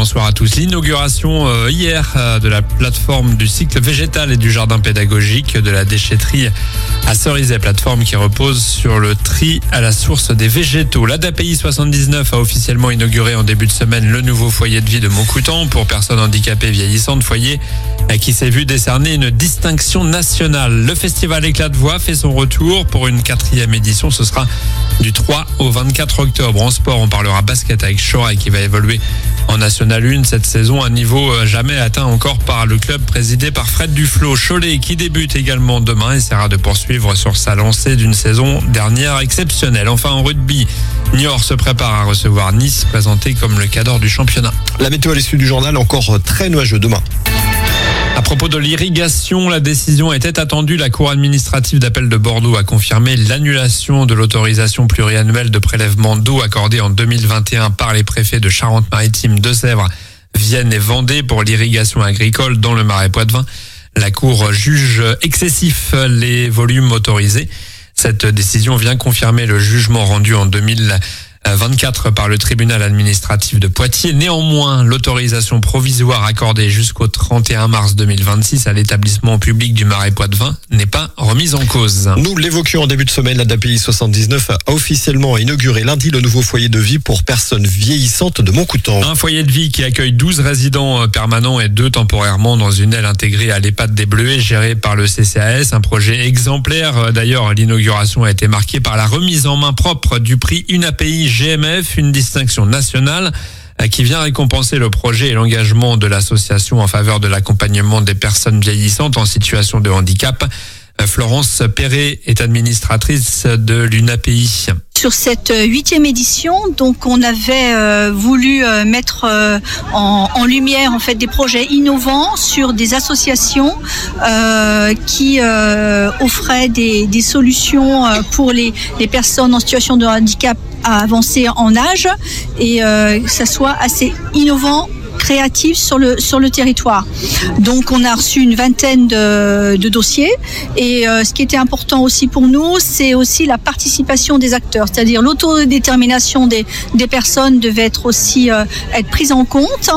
bonsoir à tous. L'inauguration hier de la plateforme du cycle végétal et du jardin pédagogique de la déchetterie à Cerizay, plateforme qui repose sur le tri à la source des végétaux. L'ADAPI 79 a officiellement inauguré en début de semaine le nouveau foyer de vie de Montcoutan pour personnes handicapées vieillissantes, foyer qui s'est vu décerner une distinction nationale. Le festival Éclat de voix fait son retour pour une 4e édition. Ce sera du 3 au 24 octobre. En sport, on parlera basket avec Choray qui va évoluer en National 1 cette saison, un niveau jamais atteint encore par le club présidé par Fred Duflo. Cholet qui débute également demain essaiera de poursuivre sur sa lancée d'une saison dernière exceptionnelle. Enfin en rugby, Niort se prépare à recevoir Nice, présenté comme le cadre du championnat. La météo à l'issue du journal, encore très nuageux demain. À propos de l'irrigation, la décision était attendue. La Cour administrative d'appel de Bordeaux a confirmé l'annulation de l'autorisation pluriannuelle de prélèvement d'eau accordée en 2021 par les préfets de Charente-Maritime, Deux-Sèvres, Vienne et Vendée pour l'irrigation agricole dans le Marais Poitevin. La Cour juge excessif les volumes autorisés. Cette décision vient confirmer le jugement rendu en 2024 par le tribunal administratif de Poitiers. Néanmoins, l'autorisation provisoire accordée jusqu'au 31 mars 2026 à l'établissement public du Marais Poitevin n'est pas remise en cause. Nous l'évoquions en début de semaine, l'ADAPI 79 a officiellement inauguré lundi le nouveau foyer de vie pour personnes vieillissantes de Montcoutan. Un foyer de vie qui accueille 12 résidents permanents et 2 temporairement dans une aile intégrée à l'EHPAD des Bleuets gérée par le CCAS. Un projet exemplaire. D'ailleurs, l'inauguration a été marquée par la remise en main propre du prix UNAPI GMF, une distinction nationale qui vient récompenser le projet et l'engagement de l'association en faveur de l'accompagnement des personnes vieillissantes en situation de handicap. Florence Perret est administratrice de l'UNAPI. Sur cette 8e édition, donc on avait voulu mettre en lumière en fait des projets innovants sur des associations qui offraient des solutions pour les personnes en situation de handicap à avancer en âge et que ça soit assez innovant, créative sur le territoire. Donc on a reçu une vingtaine de dossiers et ce qui était important aussi pour nous, c'est aussi la participation des acteurs, c'est-à-dire l'autodétermination des personnes devait être aussi être prise en compte.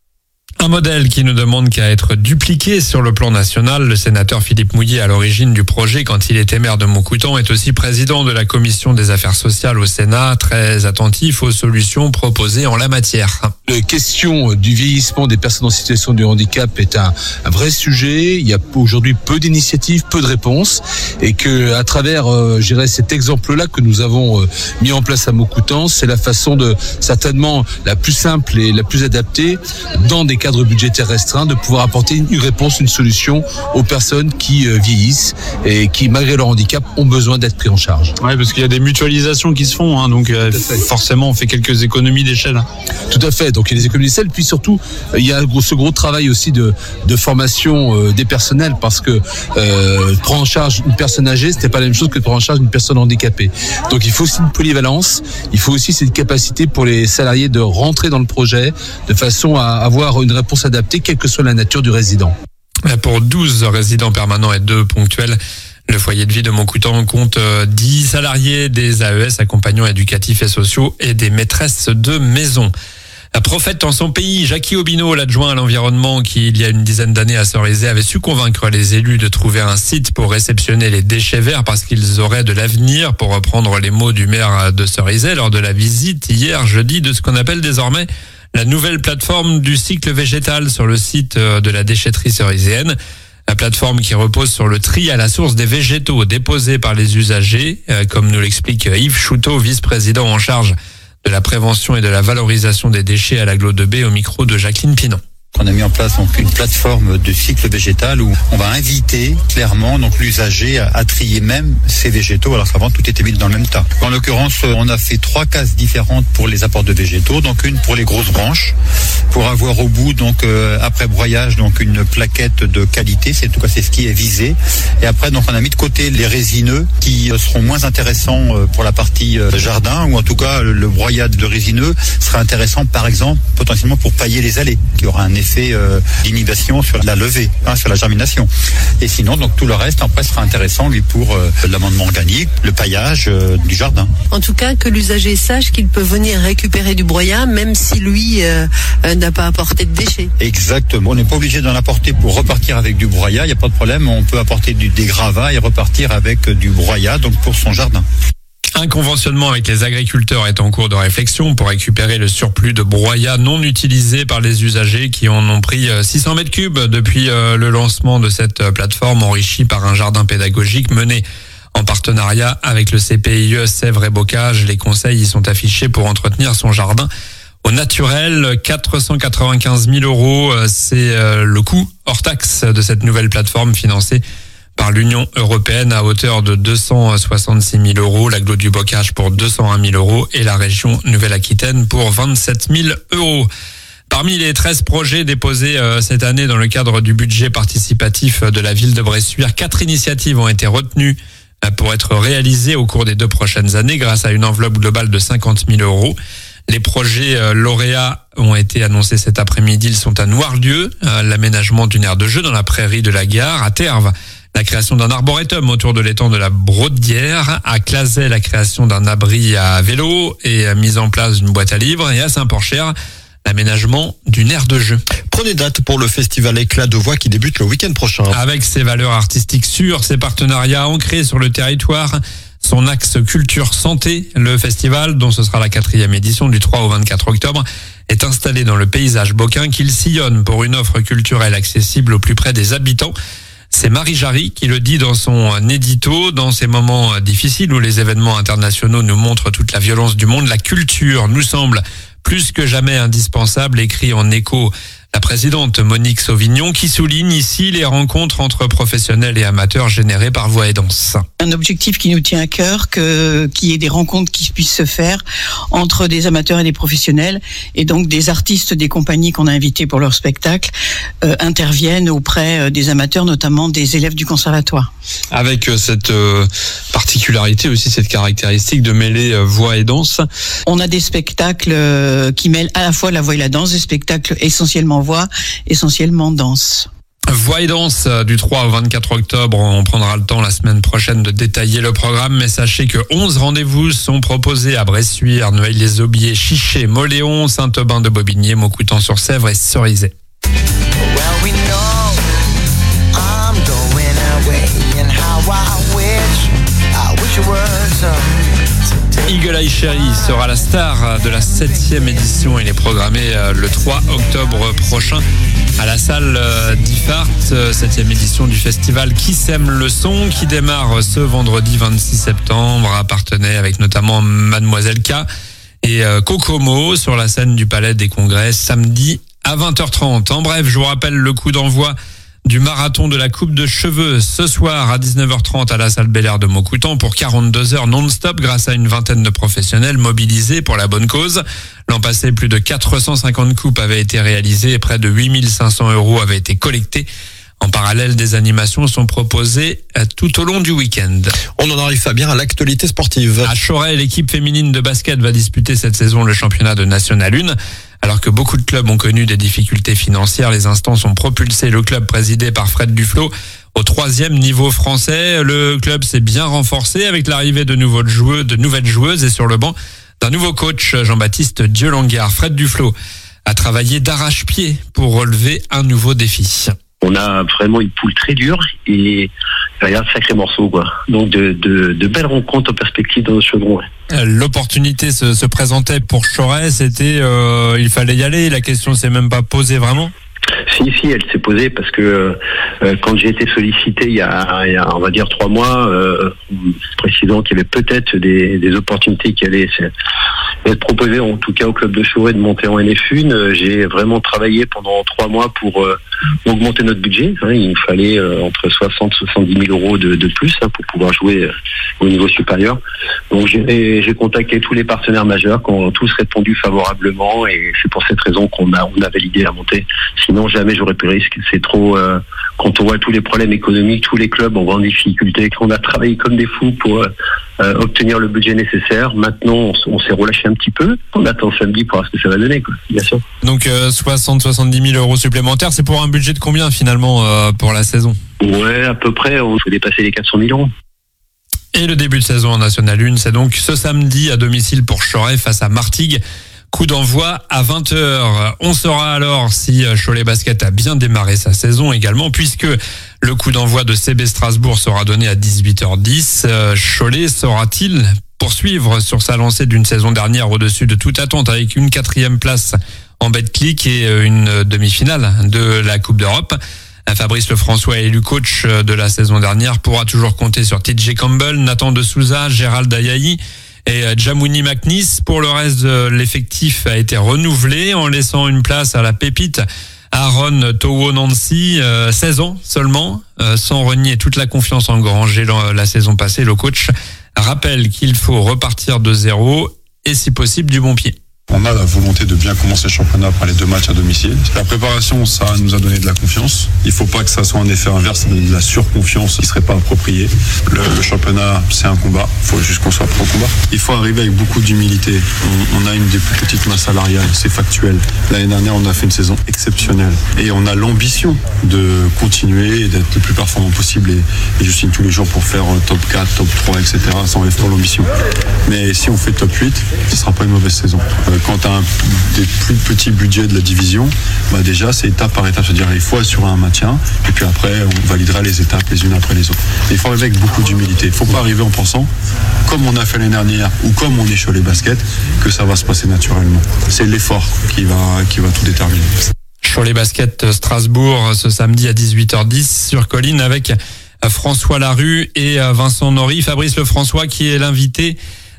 Un modèle qui ne demande qu'à être dupliqué sur le plan national. Le sénateur Philippe Mouillet, à l'origine du projet quand il était maire de Montcoutan, est aussi président de la commission des affaires sociales au Sénat, très attentif aux solutions proposées en la matière. La question du vieillissement des personnes en situation de handicap est un vrai sujet. Il y a aujourd'hui peu d'initiatives, peu de réponses, et que à travers, cet exemple-là que nous avons mis en place à Montcoutan, c'est la façon certainement la plus simple et la plus adaptée dans des cadres budgétaires restreints de pouvoir apporter une réponse, une solution aux personnes qui vieillissent et qui, malgré leur handicap, ont besoin d'être pris en charge. Oui, parce qu'il y a des mutualisations qui se font, donc forcément on fait quelques économies d'échelle. Tout à fait, donc il y a des économies d'échelle, puis surtout il y a ce gros travail aussi de formation des personnels, parce que prendre en charge une personne âgée, c'était pas la même chose que de prendre en charge une personne handicapée. Donc il faut aussi une polyvalence, il faut aussi cette capacité pour les salariés de rentrer dans le projet de façon à avoir une réponse adaptée, quelle que soit la nature du résident. Pour 12 résidents permanents et 2 ponctuels, le foyer de vie de Montcoutan compte 10 salariés, des AES, accompagnants éducatifs et sociaux, et des maîtresses de maison. Prophète en son pays, Jackie Obineau, l'adjoint à l'environnement qui, il y a une dizaine d'années à Cerizay, avait su convaincre les élus de trouver un site pour réceptionner les déchets verts parce qu'ils auraient de l'avenir, pour reprendre les mots du maire de Cerizay lors de la visite hier jeudi de ce qu'on appelle désormais la nouvelle plateforme du cycle végétal sur le site de la déchetterie cerizéenne. La plateforme qui repose sur le tri à la source des végétaux déposés par les usagers, comme nous l'explique Yves Chouteau, vice-président en charge de la prévention et de la valorisation des déchets à l'Agglo de B, au micro de Jacqueline Pinon. On a mis en place donc une plateforme de cycle végétal où on va inviter clairement donc l'usager à trier même ses végétaux, alors qu'avant tout était mis dans le même tas. En l'occurrence, on a fait 3 cases différentes pour les apports de végétaux, donc une pour les grosses branches, pour avoir au bout donc après broyage donc une plaquette de qualité, c'est ce qui est visé. Et après donc on a mis de côté les résineux qui seront moins intéressants pour la partie jardin, ou en tout cas le broyage de résineux sera intéressant par exemple potentiellement pour pailler les allées, qui aura un effet d'inhibition sur la levée, sur la germination. Et sinon, donc tout le reste après sera intéressant lui pour l'amendement organique, le paillage du jardin. En tout cas, que l'usager sache qu'il peut venir récupérer du broyat, même si lui n'a pas apporté de déchets. Exactement. On n'est pas obligé d'en apporter pour repartir avec du broyat. Il n'y a pas de problème. On peut apporter des gravats et repartir avec du broyat, donc pour son jardin. Un conventionnement avec les agriculteurs est en cours de réflexion pour récupérer le surplus de broyat non utilisé par les usagers qui en ont pris 600 mètres cubes depuis le lancement de cette plateforme enrichie par un jardin pédagogique mené en partenariat avec le CPIE Sèvres et Bocage. Les conseils y sont affichés pour entretenir son jardin au naturel. 495 000 euros, c'est le coût hors taxe de cette nouvelle plateforme financée par l'Union européenne à hauteur de 266 000 euros, l'agglo du Bocage pour 201 000 euros et la région Nouvelle-Aquitaine pour 27 000 euros. Parmi les 13 projets déposés cette année dans le cadre du budget participatif de la ville de Bressuire, 4 initiatives ont été retenues pour être réalisées au cours des 2 prochaines années grâce à une enveloppe globale de 50 000 euros. Les projets lauréats ont été annoncés cet après-midi. Ils sont à Noirlieu, l'aménagement d'une aire de jeu dans la prairie de la Gare, à Terves, la création d'un arboretum autour de l'étang de la Braudière, à Clazet, la création d'un abri à vélo et mise en place d'une boîte à livres, et à Saint-Porcher, l'aménagement d'une aire de jeu. Prenez date pour le festival Éclat de voix qui débute le week-end prochain. Avec ses valeurs artistiques sûres, ses partenariats ancrés sur le territoire, son axe culture-santé, le festival, dont ce sera la 4e édition du 3 au 24 octobre, est installé dans le paysage bocquin qu'il sillonne pour une offre culturelle accessible au plus près des habitants. C'est Marie Jarry qui le dit dans son édito. Dans ces moments difficiles où les événements internationaux nous montrent toute la violence du monde, la culture nous semble plus que jamais indispensable, écrit en écho la présidente Monique Sauvignon, qui souligne ici les rencontres entre professionnels et amateurs générées par Voix et Danse. Un objectif qui nous tient à cœur, qu'il y ait des rencontres qui puissent se faire entre des amateurs et des professionnels, et donc des artistes des compagnies qu'on a invités pour leur spectacle interviennent auprès des amateurs, notamment des élèves du conservatoire. Avec cette particularité aussi, cette caractéristique de mêler voix et danse. On a des spectacles qui mêlent à la fois la voix et la danse, des spectacles essentiellement voix, essentiellement danse. Voix et danse du 3 au 24 octobre. On prendra le temps la semaine prochaine de détailler le programme, mais sachez que 11 rendez-vous sont proposés à Bressuire, Noailles-les-Aubiers, Chiché, Moléon, Saint-Aubin de Bobigné, Maucoutan-sur-Sèvre et Cerizay. Eagle Eye Cherry sera la star de la 7e édition. Il est programmé le 3 octobre prochain à la salle d'Ifart, 7e édition du festival Qui sème le son, qui démarre ce vendredi 26 septembre à Parthenay avec notamment Mademoiselle K et Kokomo sur la scène du Palais des Congrès samedi à 20h30. En bref, je vous rappelle le coup d'envoi du marathon de la coupe de cheveux ce soir à 19h30 à la salle Bel Air de Maucoutan pour 42 heures non-stop grâce à une vingtaine de professionnels mobilisés pour la bonne cause. L'an passé, plus de 450 coupes avaient été réalisées et près de 8 500 € avaient été collectés. En parallèle, des animations sont proposées tout au long du week-end. On en arrive, Fabien, à l'actualité sportive. À Choret, l'équipe féminine de basket va disputer cette saison le championnat de National 1. Alors que beaucoup de clubs ont connu des difficultés financières, les instances ont propulsé le club présidé par Fred Duflo au 3e niveau français. Le club s'est bien renforcé avec l'arrivée de nouvelles joueuses et sur le banc d'un nouveau coach, Jean-Baptiste Dieu-Langard. Fred Duflo a travaillé d'arrache-pied pour relever un nouveau défi. On a vraiment une poule très dure et il y a un sacré morceau, quoi. Donc de belles rencontres en perspective dans nos chaudrons. Ouais. L'opportunité se présentait pour Choret, c'était il fallait y aller, la question s'est même pas posée vraiment. Si, elle s'est posée parce que quand j'ai été sollicité il y a on va dire 3 mois, précisant qu'il y avait peut-être des opportunités qui allaient être proposées, en tout cas au club de Choret, de monter en NF1. J'ai vraiment travaillé pendant 3 mois pour augmenter notre budget. Il nous fallait entre 60 et 70 000 € de plus pour pouvoir jouer au niveau supérieur. Donc j'ai contacté tous les partenaires majeurs qui ont tous répondu favorablement et c'est pour cette raison qu'on a validé la montée. Sinon jamais j'aurais pris le risque. C'est trop quand on voit tous les problèmes économiques, tous les clubs en grande difficulté, qu'on a travaillé comme des fous pour obtenir le budget nécessaire. Maintenant on s'est relâché un petit peu. On attend samedi pour voir ce que ça va donner, quoi, bien sûr. Donc 60-70 000 € supplémentaires, c'est pour un budget de combien finalement pour la saison? Ouais, à peu près, on faut dépasser les 400 000 €. Et le début de saison en National 1, c'est donc ce samedi à domicile pour Choret face à Martigues. Coup d'envoi à 20h. On saura alors si Cholet Basket a bien démarré sa saison également, puisque le coup d'envoi de CB Strasbourg sera donné à 18h10. Cholet saura-t-il poursuivre sur sa lancée d'une saison dernière au-dessus de toute attente, avec une 4e place en Betclic et une demi-finale de la Coupe d'Europe? Fabrice Lefrançois, élu coach de la saison dernière, pourra toujours compter sur TJ Campbell, Nathan De Souza, Gérald Ayayi et Jamouni McNeese. Pour le reste, l'effectif a été renouvelé en laissant une place à la pépite Aaron Towo Nancy, 16 ans seulement, sans renier toute la confiance engrangée la saison passée. Le coach rappelle qu'il faut repartir de zéro et si possible du bon pied. On a la volonté de bien commencer le championnat par les 2 matchs à domicile. La préparation, ça nous a donné de la confiance. Il ne faut pas que ça soit un effet inverse, de la surconfiance qui ne serait pas appropriée. Le championnat, c'est un combat. Il faut juste qu'on soit prêt au combat. Il faut arriver avec beaucoup d'humilité. On a une des plus petites masses salariales, c'est factuel. L'année dernière, on a fait une saison exceptionnelle. Et on a l'ambition de continuer et d'être le plus performant possible. Et je signe tous les jours pour faire top 4, top 3, etc. Ça enlève pas l'ambition. Mais si on fait top 8, ce ne sera pas une mauvaise saison. Quand tu as un des plus petits budgets de la division, déjà c'est étape par étape, c'est-à-dire il faut assurer un maintien et puis après on validera les étapes les unes après les autres. Et il faut arriver avec beaucoup d'humilité. Il ne faut pas arriver en pensant, comme on a fait l'année dernière ou comme on est Cholet Basket, que ça va se passer naturellement. C'est l'effort qui va tout déterminer. Cholet Basket Strasbourg ce samedi à 18h10 sur Colline avec François Larue et Vincent Nory. Fabrice Lefrançois qui est l'invité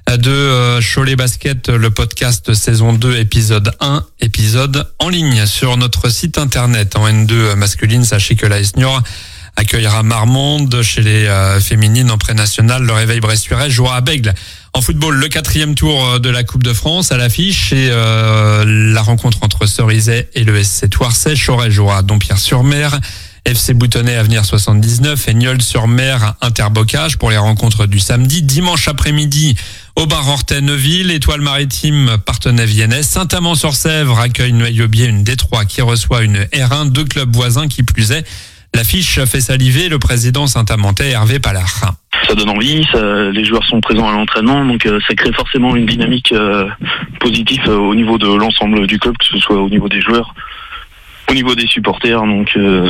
de Cholet Basket, le podcast saison 2 épisode 1, épisode en ligne sur notre site internet. En N2 masculine, sachez que l'AS Niort accueillera Marmande. Chez les féminines en pré-national, le Réveil Bressuirais jouera à Bègle. En football, le 4e tour de la Coupe de France à l'affiche et la rencontre entre Cerizay et le SC Thouarset. Choret jouera à Dompierre-sur-Mer. FC Boutonnet Avenir 79 et Nieul-sur-Mer Interbocage pour les rencontres du samedi. Dimanche après-midi, Aubin-Rorthais-Neuville, Étoile Maritime Parthenay-Viennès, Saint-Amand-sur-Sèvre accueille Noyaubier, une D3 qui reçoit une R1, 2 clubs voisins qui plus est. L'affiche fait saliver le président saint-amantais Hervé Pallard. Ça donne envie, les joueurs sont présents à l'entraînement, donc ça crée forcément une dynamique positive au niveau de l'ensemble du club, que ce soit au niveau des joueurs, au niveau des supporters, donc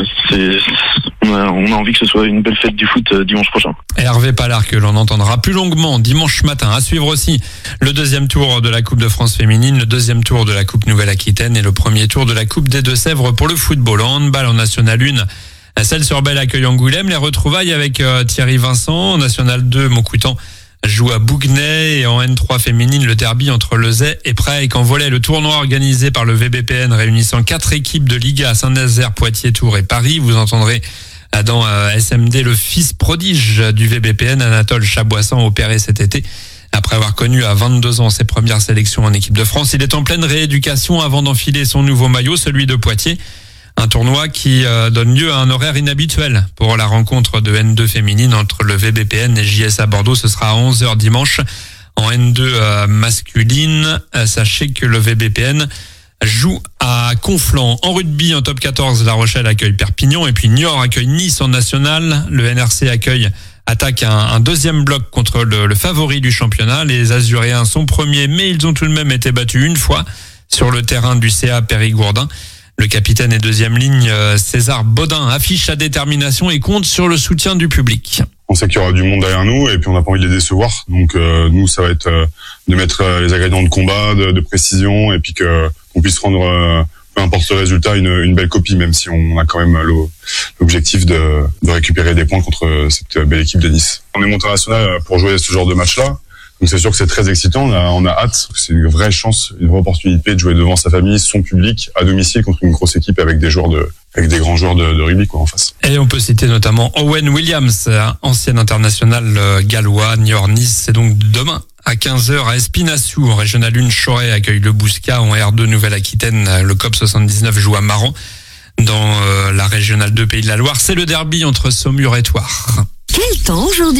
on a envie que ce soit une belle fête du foot dimanche prochain. Hervé Pallard que l'on entendra plus longuement dimanche matin. À suivre aussi le 2e tour de la Coupe de France féminine, le 2e tour de la Coupe Nouvelle-Aquitaine et le 1er tour de la Coupe des Deux-Sèvres pour le football. En handball en National 1, Celles-sur-Belle accueille Angoulême. Les retrouvailles avec Thierry Vincent. En National 2, Montcoutan joue à Bouguenais et en N3 féminine, le derby entre Lezay et Prague. En volley, le tournoi organisé par le VBPN réunissant 4 équipes de Liga à Saint-Nazaire, Poitiers, Tours et Paris. Vous entendrez dans SMD le fils prodige du VBPN, Anatole Chaboissan, opéré cet été. Après avoir connu à 22 ans ses premières sélections en équipe de France, il est en pleine rééducation avant d'enfiler son nouveau maillot, celui de Poitiers. Un tournoi qui donne lieu à un horaire inhabituel pour la rencontre de N2 féminine entre le VBPN et JSA Bordeaux. Ce sera à 11h dimanche. En N2 masculine, sachez que le VBPN joue à Conflans. En rugby, en top 14, La Rochelle accueille Perpignan et puis Niort accueille Nice en national. Le NRC attaque un 2e bloc contre le favori du championnat. Les Azuréens sont premiers, mais ils ont tout de même été battus une fois sur le terrain du CA Périgourdin. Le capitaine et 2e ligne, César Baudin, affiche sa détermination et compte sur le soutien du public. On sait qu'il y aura du monde derrière nous et puis on n'a pas envie de les décevoir. Donc nous, ça va être de mettre les ingrédients de combat, de précision et puis qu'on puisse rendre, peu importe le résultat, une belle copie, même si on a quand même l'objectif de récupérer des points contre cette belle équipe de Nice. On est monté national pour jouer ce genre de match-là. Donc c'est sûr que c'est très excitant, on a hâte, c'est une vraie chance, une vraie opportunité de jouer devant sa famille, son public, à domicile contre une grosse équipe avec des grands joueurs de rugby en face. Et on peut citer notamment Owen Williams, ancien international gallois, Niort-Nice. C'est donc demain à 15h à Espinassou. En Régional 1, Choret accueille le Bouscat. En R2 Nouvelle-Aquitaine, le COP 79 joue à Maran. Dans la Régional 2 Pays de la Loire, c'est le derby entre Saumur et Thouars. Quel temps aujourd'hui ?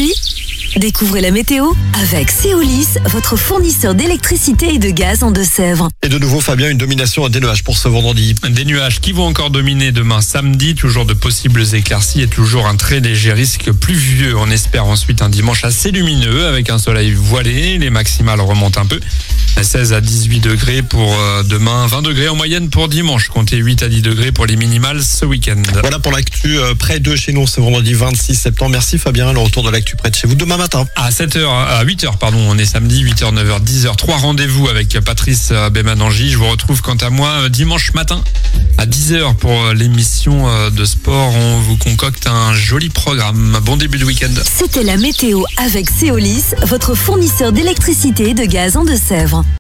Découvrez la météo avec Céolis, votre fournisseur d'électricité et de gaz en Deux-Sèvres. Et de nouveau, Fabien, une domination des nuages pour ce vendredi. Des nuages qui vont encore dominer demain samedi, toujours de possibles éclaircies et toujours un très léger risque pluvieux. On espère ensuite un dimanche assez lumineux avec un soleil voilé. Les maximales remontent un peu. 16 à 18 degrés pour demain, 20 degrés en moyenne pour dimanche. Comptez 8 à 10 degrés pour les minimales ce week-end. Voilà pour l'actu près de chez nous ce vendredi 26 septembre. Merci Fabien, le retour de l'actu près de chez vous demain matin. À 8h, on est samedi, 8h, 9h, 10h. 3 rendez-vous avec Patrice Bémanangi. Je vous retrouve quant à moi dimanche matin à 10h pour l'émission de sport. On vous concocte un joli programme. Bon début de week-end. C'était la météo avec Céolis, votre fournisseur d'électricité et de gaz en Deux-Sèvres.